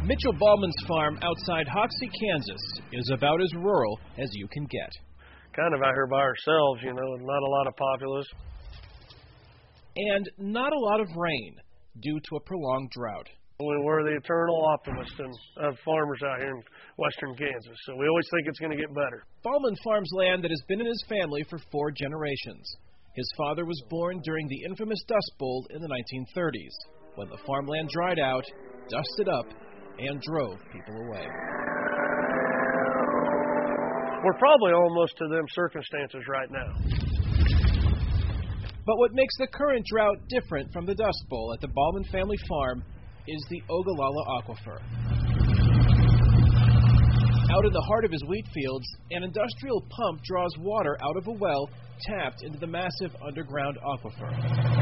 Mitchell Ballman's farm outside Hoxie, Kansas is about as rural as you can get. Kind of out here by ourselves, you know, not a lot of populace. And not a lot of rain due to a prolonged drought. We're the eternal optimists of farmers out here in western Kansas, so we always think it's going to get better. Ballman farms land that has been in his family for 4 generations. His father was born during the infamous Dust Bowl in the 1930s, when the farmland dried out, dusted up, and drove people away. We're probably almost to them circumstances right now. But what makes the current drought different from the Dust Bowl at the Ballman family farm is the Ogallala Aquifer. Out in the heart of his wheat fields, an industrial pump draws water out of a well tapped into the massive underground aquifer.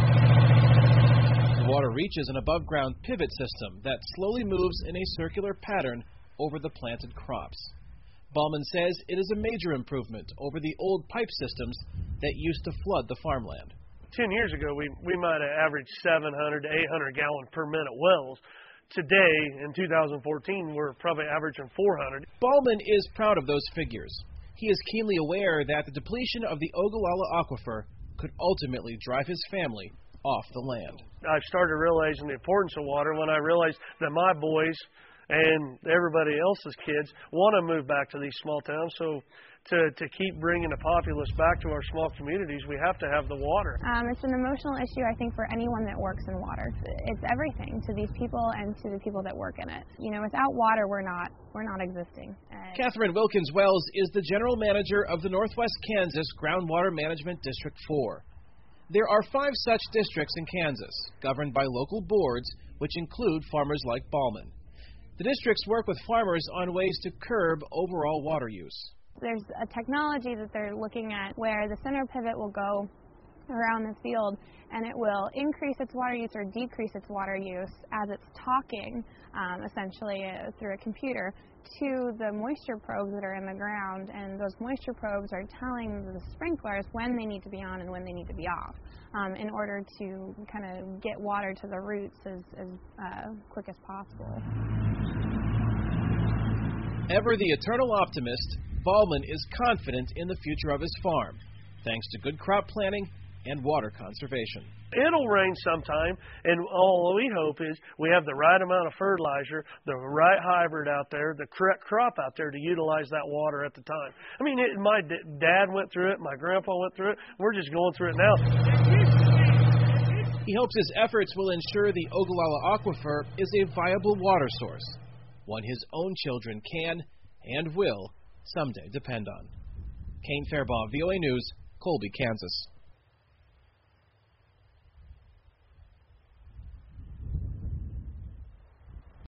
The water reaches an above-ground pivot system that slowly moves in a circular pattern over the planted crops. Ballman says it is a major improvement over the old pipe systems that used to flood the farmland. 10 years ago, we might have averaged 700 to 800 gallons per minute wells. Today, in 2014, we're probably averaging 400. Ballman is proud of those figures. He is keenly aware that the depletion of the Ogallala Aquifer could ultimately drive his family off the land. I started realizing the importance of water when I realized that my boys and everybody else's kids want to move back to these small towns. So to keep bringing the populace back to our small communities, we have to have the water. It's an emotional issue, I think, for anyone that works in water. It's everything to these people and to the people that work in it. You know, without water, we're not existing. Catherine Wilkins Wells is the general manager of the Northwest Kansas Groundwater Management District 4. There are 5 such districts in Kansas, governed by local boards, which include farmers like Ballman. The districts work with farmers on ways to curb overall water use. There's a technology that they're looking at where the center pivot will go around the field and it will increase its water use or decrease its water use as it's talking, essentially through a computer, to the moisture probes that are in the ground, and those moisture probes are telling the sprinklers when they need to be on and when they need to be off, in order to kind of get water to the roots as quick as possible. Ever the eternal optimist, Ballman is confident in the future of his farm, thanks to good crop planting and water conservation. It'll rain sometime, and all we hope is we have the right amount of fertilizer, the right hybrid out there, the correct crop out there to utilize that water at the time. I mean, my dad went through it, my grandpa went through it, we're just going through it now. He hopes his efforts will ensure the Ogallala Aquifer is a viable water source, one his own children can and will someday depend on. Kane Fairbaugh, VOA News, Colby, Kansas.